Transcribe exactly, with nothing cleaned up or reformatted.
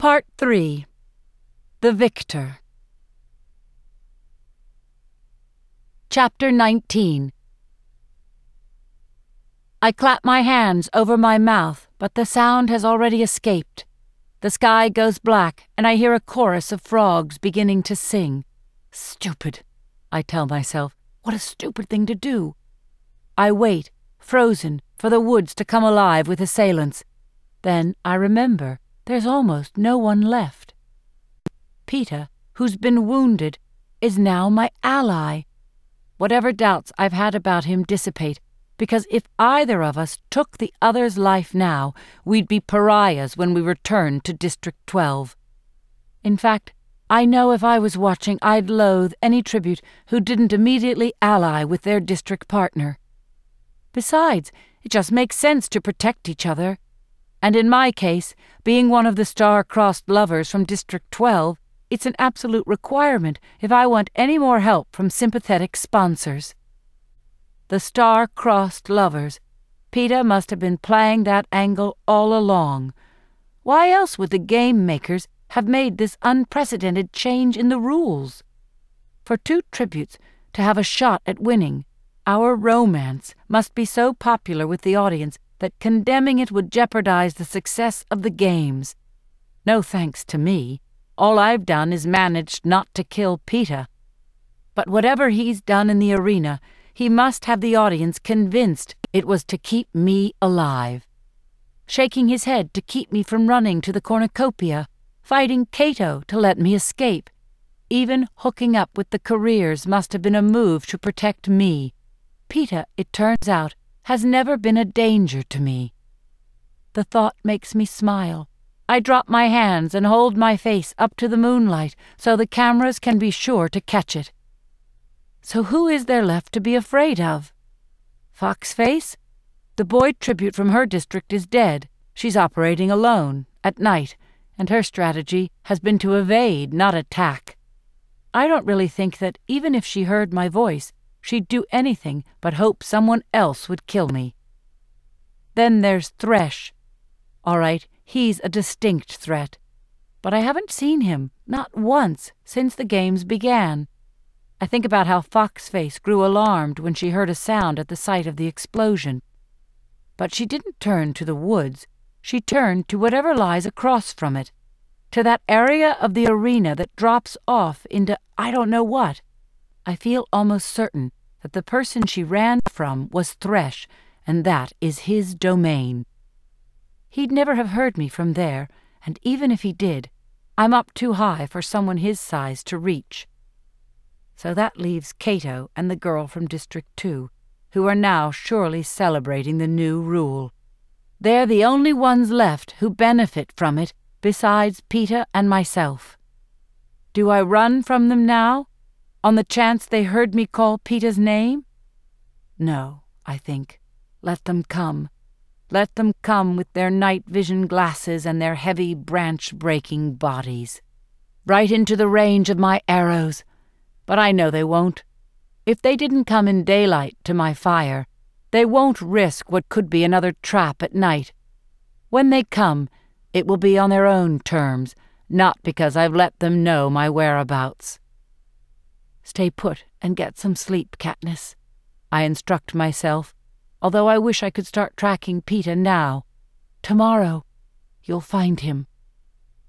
Part three. The Victor. Chapter nineteen. I clap my hands over my mouth, but the sound has already escaped. The sky goes black, and I hear a chorus of frogs beginning to sing. Stupid, I tell myself. What a stupid thing to do. I wait, frozen, for the woods to come alive with assailants. Then I remember there's almost no one left. Peter, who's been wounded, is now my ally. Whatever doubts I've had about him dissipate, because if either of us took the other's life now, we'd be pariahs when we returned to District twelve. In fact, I know if I was watching, I'd loathe any tribute who didn't immediately ally with their district partner. Besides, it just makes sense to protect each other. And in my case, being one of the star-crossed lovers from District twelve, it's an absolute requirement if I want any more help from sympathetic sponsors. The star-crossed lovers. Peter must have been playing that angle all along. Why else would the game makers have made this unprecedented change in the rules? For two tributes to have a shot at winning, our romance must be so popular with the audience that condemning it would jeopardize the success of the games. No thanks to me. All I've done is managed not to kill Peter. But whatever he's done in the arena, he must have the audience convinced it was to keep me alive. Shaking his head to keep me from running to the cornucopia, fighting Cato to let me escape. Even hooking up with the careers must have been a move to protect me. Peter, it turns out, has never been a danger to me. The thought makes me smile. I drop my hands and hold my face up to the moonlight so the cameras can be sure to catch it. So who is there left to be afraid of? Foxface? The boy tribute from her district is dead. She's operating alone, at night, and her strategy has been to evade, not attack. I don't really think that even if she heard my voice, she'd do anything but hope someone else would kill me. Then there's Thresh. All right, he's a distinct threat. But I haven't seen him, not once, since the games began. I think about how Foxface grew alarmed when she heard a sound at the site of the explosion. But she didn't turn to the woods. She turned to whatever lies across from it, to that area of the arena that drops off into I don't know what. I feel almost certain that the person she ran from was Thresh, and that is his domain. He'd never have heard me from there, and even if he did, I'm up too high for someone his size to reach. So that leaves Cato and the girl from District two, who are now surely celebrating the new rule. They're the only ones left who benefit from it besides Peter and myself. Do I run from them now, on the chance they heard me call Peter's name? No, I think. Let them come. Let them come with their night vision glasses and their heavy branch-breaking bodies. Right into the range of my arrows. But I know they won't. If they didn't come in daylight to my fire, they won't risk what could be another trap at night. When they come, it will be on their own terms, not because I've let them know my whereabouts. Stay put and get some sleep, Katniss, I instruct myself, although I wish I could start tracking Peter now. Tomorrow, you'll find him.